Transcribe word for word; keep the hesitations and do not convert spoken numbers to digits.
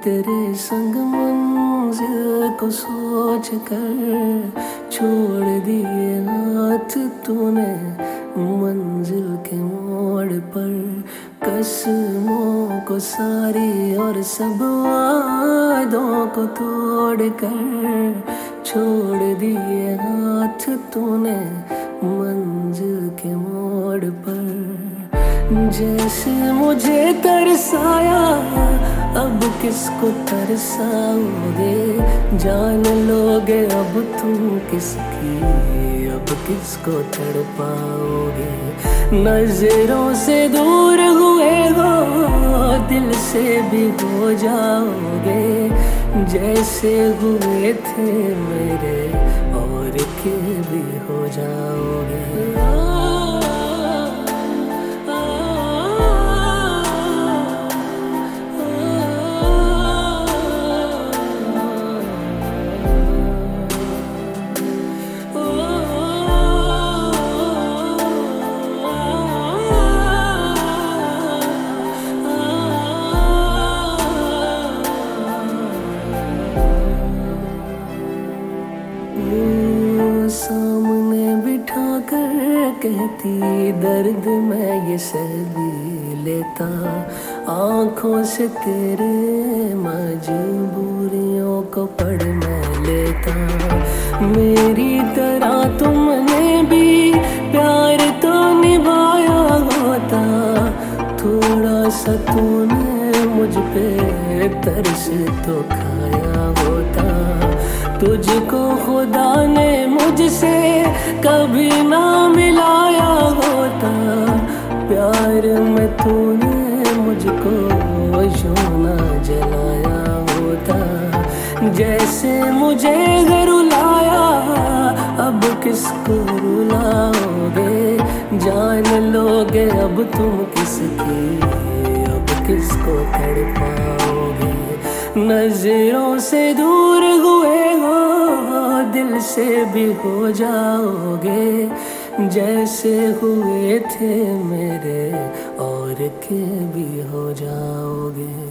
तेरे संग मंजिल को सोच कर छोड़ दिए हाथ तूने मंजिल के मोड़ पर। कसमों को सारी और सब वादों को तोड़ कर छोड़ दिए हाथ तूने मंजिल के मोड़ पर। जैसे मुझे तरसाया अब किसको तरसाओगे, जान लोगे अब तुम किसकी, अब किसको तड़पाओगे। नजरों से दूर हुए हो दिल से भी हो जाओगे, जैसे हुए थे मेरे और के भी हो जाओगे। सामने बिठा कर कहती दर्द मैं ये सह भी लेता, आँखों से तेरे मजबूरियों को पढ़ मैं लेता। मेरी तरह तुमने भी प्यार तो निभाया होता, थोड़ा सा तूने मुझ पे तरस तो खाया होता। तुझको खुदा ने मुझसे कभी ना मिलाया होता, प्यार में तूने मुझको यूं ना जलाया होता। जैसे मुझे घर रुलाया अब किसको रुलाओगे, जान लोगे अब तुम किसकी, अब किसको तड़पाओगे। नजरों से दूर हुए हो दिल से भी हो जाओगे, जैसे हुए थे मेरे और के भी हो जाओगे।